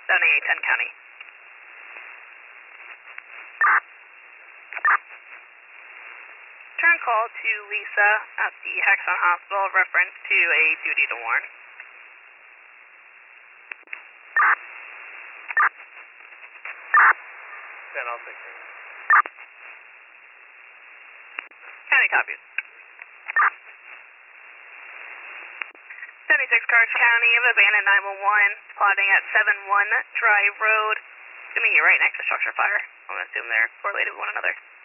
7810 County. Turn call to Lisa at the Hexon Hospital, reference to a duty to warn. Then I'll take care of it. County copies. 76 Cards County of abandoned 911, plotting at 71 Drive Road. Assuming you're right next to structure fire. I'm going to assume they're correlated with one another.